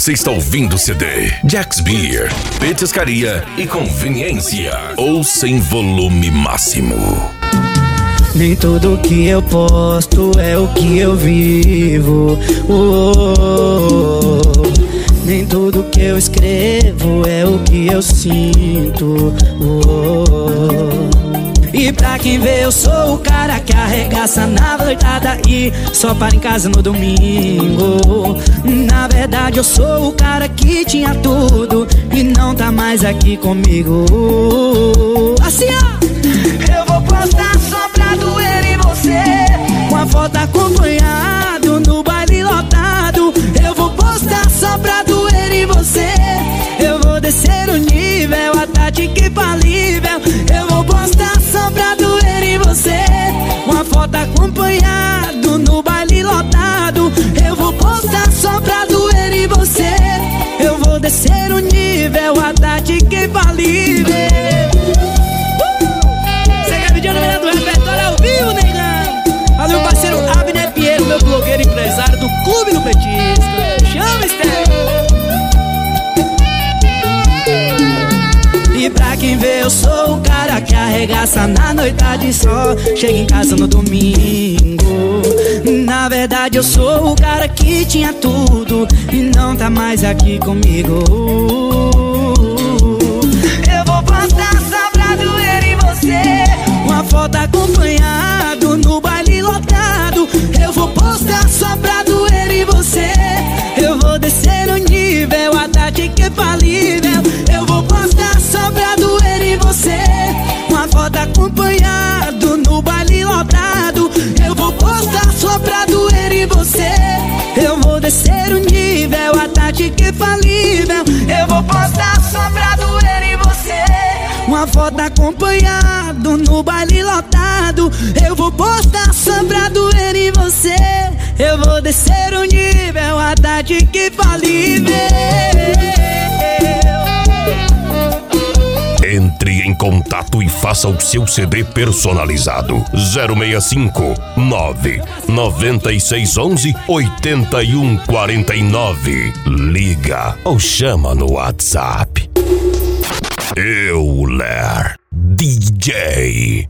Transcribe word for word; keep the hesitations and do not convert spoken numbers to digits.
Você está ouvindo o C D Jack's Beer, petiscaria e conveniência, ou sem volume máximo. Nem tudo que eu posto é o que eu vivo. Oh, oh, oh. Nem tudo que eu escrevo é o que eu sinto. Oh, oh. E pra quem vê eu sou o cara que arregaça na noitada e só para em casa no domingo. Na verdade eu sou o cara que tinha tudo e não tá mais aqui comigo. Assim ó, eu vou postar só pra doer em você, com a foto acompanhado no baile lotado. Eu vou postar só pra doer em você, eu vou descer o nível, a tática infalível. Eu vou postar só pra doer em você, com a foto acompanhado no baile lotado. Eu vou postar só pra doer em você, eu vou descer o nível, a tática infalível. Do repertório ao vivo, negão. Olha meu parceiro Abner Pinheiro, meu blogueiro empresário do Clube do Petisco. Chama, Esther. E pra quem vê eu sou o cara que arregaça na noitada e só chega em casa no domingo. Na verdade eu sou o cara que tinha tudo e não tá mais aqui comigo. Eu vou postar só pra doer em você, uma foto acompanhado no baile lotado. Eu vou postar só pra doer em você, eu vou descer o nível, a tática é falível. Eu vou postar só pra doer em você, uma foto acompanhado no baile lotado. Eu vou postar só pra doer em você, eu vou descer o nível, a tática é falível. Eu vou postar só pra doer em você, uma foto acompanhado no baile lotado. Eu vou postar só pra doer em você, eu vou descer o nível, a tática infalível. Entre em contato e faça o seu C D personalizado. zero seis cinco, nove nove seis um um, oito um quatro nove. Liga ou chama no WhatsApp. Euler D J.